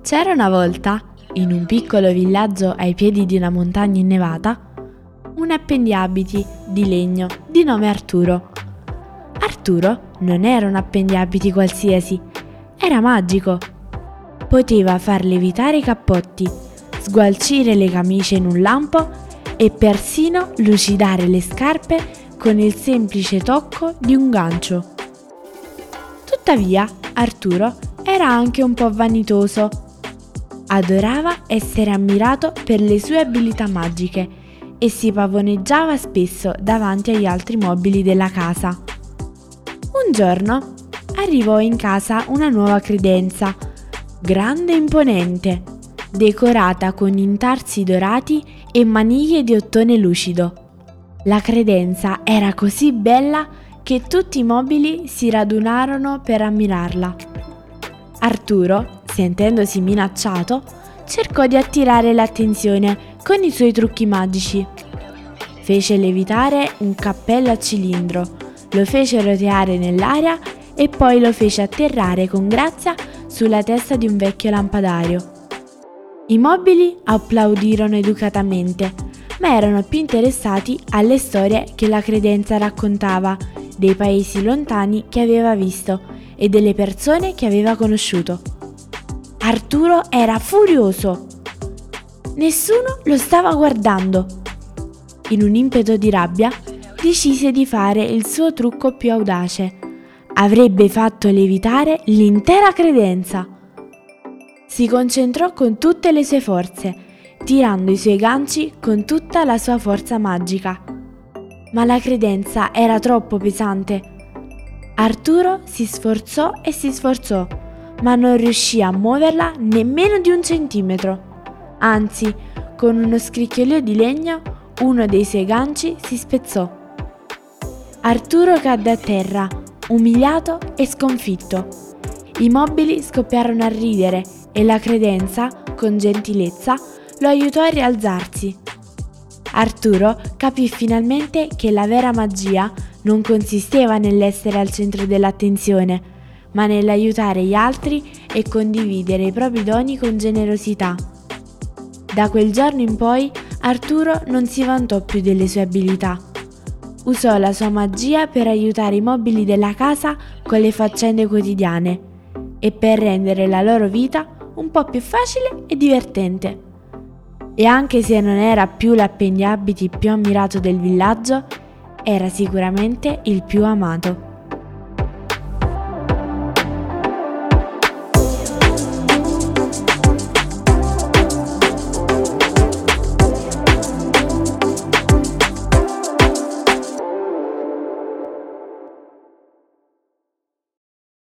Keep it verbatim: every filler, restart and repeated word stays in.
C'era una volta, in un piccolo villaggio ai piedi di una montagna innevata, un appendiabiti di legno di nome Arturo. Arturo non era un appendiabiti qualsiasi, era magico. Poteva far levitare i cappotti, sgualcire le camicie in un lampo e persino lucidare le scarpe con il semplice tocco di un gancio. Tuttavia, Arturo era anche un po' vanitoso. Adorava essere ammirato per le sue abilità magiche e si pavoneggiava spesso davanti agli altri mobili della casa. Un giorno arrivò in casa una nuova credenza, grande e imponente, decorata con intarsi dorati e maniglie di ottone lucido. La credenza era così bella che tutti i mobili si radunarono per ammirarla. Arturo, sentendosi minacciato, cercò di attirare l'attenzione con i suoi trucchi magici. Fece levitare un cappello a cilindro, lo fece roteare nell'aria e poi lo fece atterrare con grazia sulla testa di un vecchio lampadario. I mobili applaudirono educatamente, ma erano più interessati alle storie che la credenza raccontava, dei paesi lontani che aveva visto e delle persone che aveva conosciuto. Arturo era furioso. Nessuno lo stava guardando. In un impeto di rabbia, decise di fare il suo trucco più audace. Avrebbe fatto levitare l'intera credenza. Si concentrò con tutte le sue forze, tirando i suoi ganci con tutta la sua forza magica. Ma la credenza era troppo pesante. Arturo si sforzò e si sforzò, ma non riuscì a muoverla nemmeno di un centimetro. Anzi, con uno scricchiolio di legno, uno dei suoi ganci si spezzò. Arturo cadde a terra, umiliato e sconfitto. I mobili scoppiarono a ridere e la credenza, con gentilezza, lo aiutò a rialzarsi. Arturo capì finalmente che la vera magia non consisteva nell'essere al centro dell'attenzione, ma nell'aiutare gli altri e condividere i propri doni con generosità. Da quel giorno in poi Arturo non si vantò più delle sue abilità. Usò la sua magia per aiutare i mobili della casa con le faccende quotidiane e per rendere la loro vita un po' più facile e divertente. E anche se non era più l'appendiabiti più ammirato del villaggio, era sicuramente il più amato.